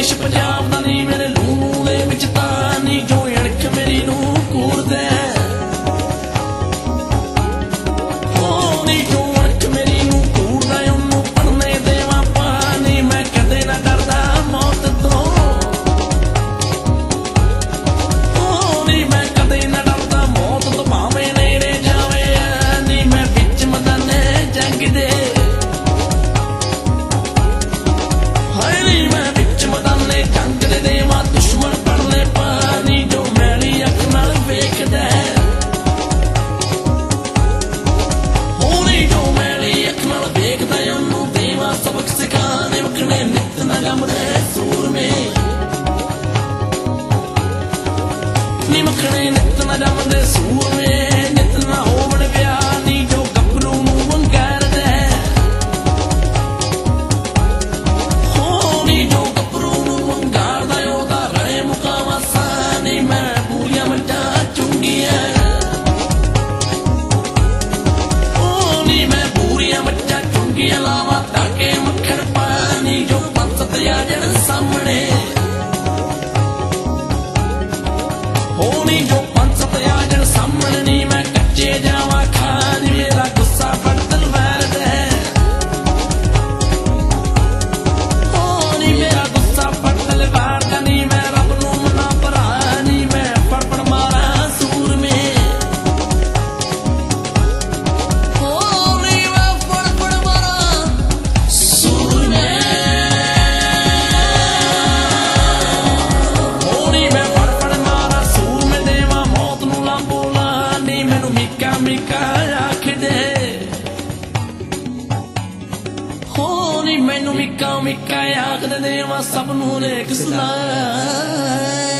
देश पंजाब दा नी मेरे लूनू दे विच तां नी जो अणख मेरी नू कूड़दा नी जो अणख मेरी नू कूड़दा ओनू पढ़ने देवां पानी मैं कदे ना डरदा मौत तो नी मैं कदे ना डरदा मौत तो भावें नेड़े जावे नी मैं विच मैदाने जंग दे दुश्मन पढ़ने पानी जो मैली अख नाल वेखदा होनी जो मैली अख नाल वेखदा ओनू देवां सबक सिखाने वखने नित ना जमदे सूर में नी मखने नित ना जमदे सूर में नित ना होवण विआह नी जो गभरू नू वंगारदा होनी जो गभरू नू वंगारदा ओदा रहे मुकावा सानी मैं पूरियां मट्टा चुंगियां होनी मैं पूरियां मट्टा चुंगियां लावा ताके मक्खन पानी जो पंसत याजन सामने होनी जो पंसत याजन सामने नी मैं कच्चे जावा खानी मेरा गुस्सा फड़ तलवार दे होनी मेरा गुस्सा फड़ तलवार दा नी मैं रब नू मना भरा नी मैं फड़ मारा सूर में होनी मैं फड़ मारा सूर में होनी मैं फड़ मारा सूर में देवा मौत नू लांबोला नी मैनू मिका मिका आख दे होनी मैनू मिका मिका आख दे देवा सब नू नेक सलाह